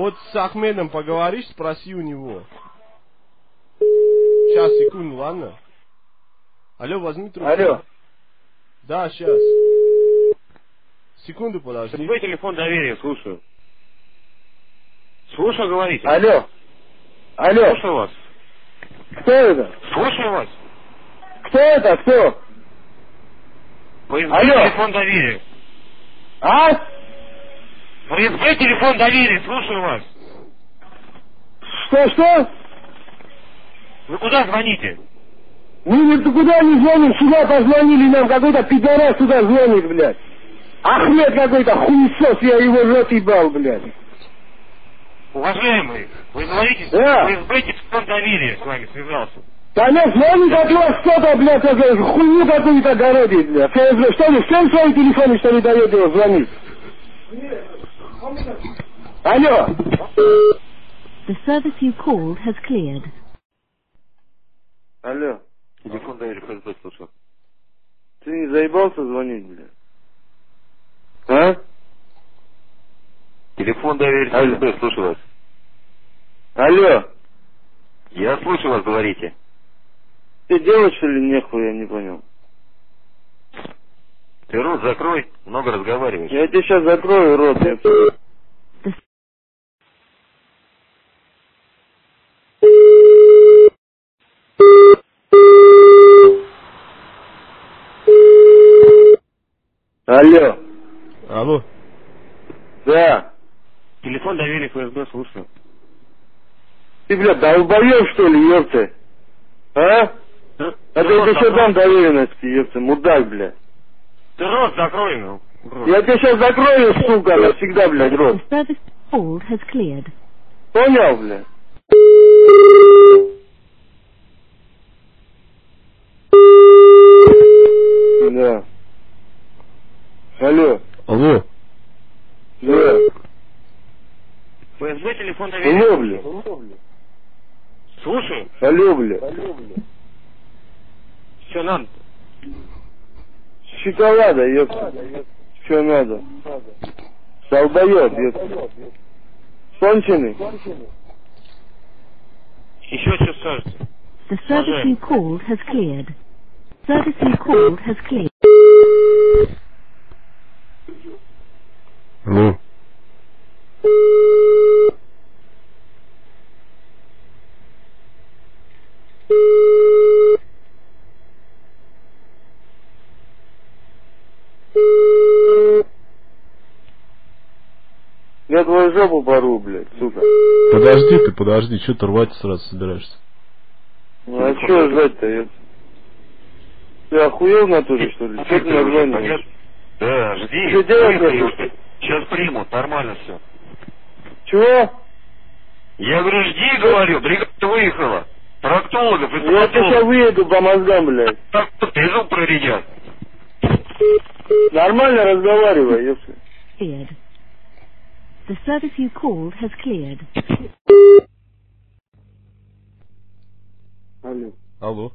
Вот с Ахмедом поговоришь, спроси у него. Сейчас, секунду, ладно? Алло, возьми трубку. Алло. Да, сейчас. Секунду, подожди. Твой телефон доверия, слушаю. Слушаю, говорите. Алло. Алло. Слушаю вас. Кто это? Слушаю вас. Кто это? Кто? ФСБ Алло. телефон доверия. А? ФСБ телефон доверия, слушаю вас. Что? Вы куда звоните? Мы никуда не звоним, сюда позвонили нам, какой-то пидорас сюда звонит, блядь. Ахмед какой-то хуесос, я его в рот ебал, блядь. Уважаемый, вы говорите, Да. ФСБ телефон доверия с вами связался. Да нет, звонит от вас кто-то, блядь, хуйню какую-то городит, блядь. ФСБ, что ли, всем свои телефоны, что ли, дает его звонить? Алло. The service you called has cleared. Алло. Телефон доверия ФСБ, слушаю. Ты не заебался звонить, блядь? А? Телефон доверия ФСБ, слушаю вас. Алло. Я слушаю вас, говорите. Ты делаешь, что ли, нехуй, я не понял. Ты рот закрой, много разговариваешь. Я тебе сейчас закрою рот, я... Алло. Алло. Да. Телефон доверия ФСБ, слушаю. Ты, блядь, долбоёб, что ли, ёпта? А? Это еще дам доверенности, ёпта, мудак, блядь. Ты рот закрой, ну. Я тебе сейчас закрою, сука, навсегда, блядь, рот. The service called has cleared. Понял, блядь? Да. Алло. Алло. Да. ФСБ телефон доверия. Алло, блядь. Слушаю. Алло, блядь. Что надо? Шоколада, ёпта. Что надо? Долбоёб, ёпта. Конченый? Еще что скажете? The service you called has cleared. Service you called has cleared. Ну. Я твою жопу порву, блядь, сука. Подожди, что ты рвать сразу собираешься? Ну а что ждать-то, ёпта? Ты охуел в натуре, что ли? Что ты названиваешь? Да, жди. Что делать Выехали надо? уже. Сейчас примут, нормально все. Чего? Я говорю, жди, говорю, бригада выехала. Проктологов и Я сейчас стоматологов. выеду по мозгам, блядь. Так, трезу проредят. Нормально разговаривай, ёпта. Cleared. The service you called has cleared. Алло. Алло.